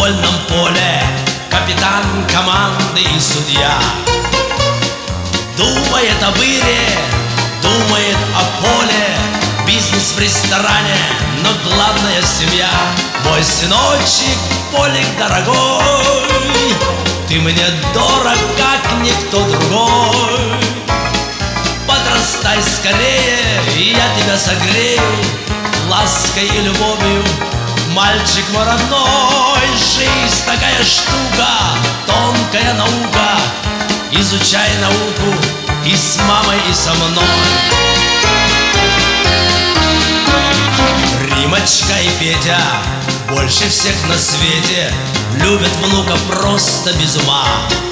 футбольном поле капитан команды и судья. Думает об Ире, думает о поле, бизнес в ресторане, но главное семья. Мой сыночек, Полик дорогой, ты мне дорог, как никто другой. Подрастай скорее, и я тебя согрею лаской и любовью. Мальчик мой родной, жизнь такая штука, тонкая наука. Изучай науку и с мамой, и со мной. Римочка и Петя больше всех на свете любят внука просто без ума.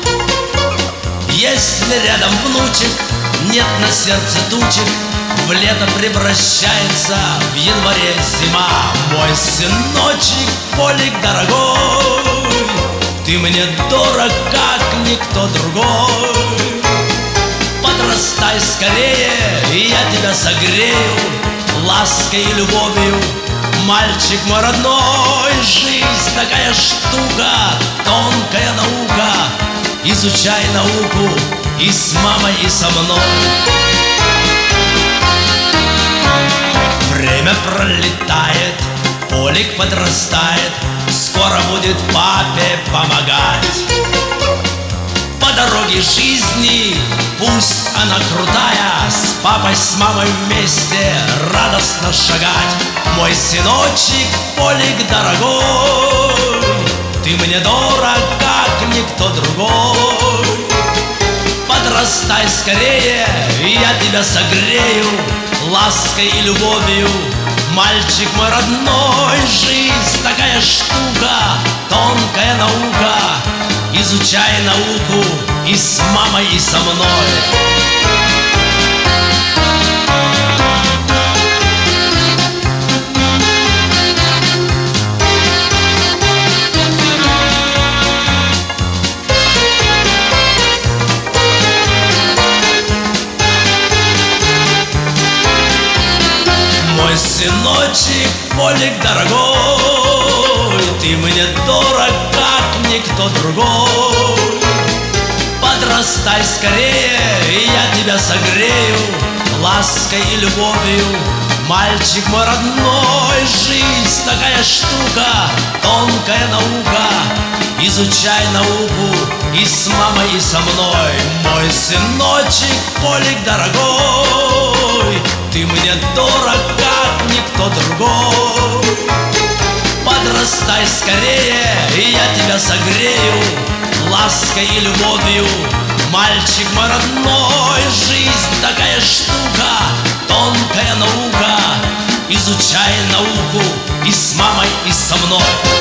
Если рядом внучек, нет на сердце тучек, в лето превращается в январе зима. Мой сыночек, Полик дорогой, ты мне дорог, как никто другой. Подрастай скорее, и я тебя согрею лаской и любовью. Мальчик мой родной, жизнь такая штука, тонкая наука. Изучай науку и с мамой, и со мной. Время пролетает, Полик подрастает, скоро будет папе помогать. По дороге жизни, пусть она крутая, с папой, с мамой вместе радостно шагать. Мой сыночек, Полик дорогой, ты мне дорог, как никто другой. Подрастай скорее, и я тебя согрею лаской и любовью. Мальчик мой родной, жизнь такая штука, тонкая наука. Изучай науку и с мамой, и со мной. Мой сыночек, Полик дорогой, ты мне дорог, как никто другой. Подрастай скорее, и я тебя согрею лаской и любовью. Мальчик мой родной, жизнь такая штука, тонкая наука. Изучай науку и с мамой, и со мной. Мой сыночек, Полик дорогой, ты мне дорог, как никто другой. Подрастай скорее, и я тебя согрею лаской и любовью. Мальчик мой родной, жизнь такая штука, тонкая наука. Изучай науку и с мамой, и со мной.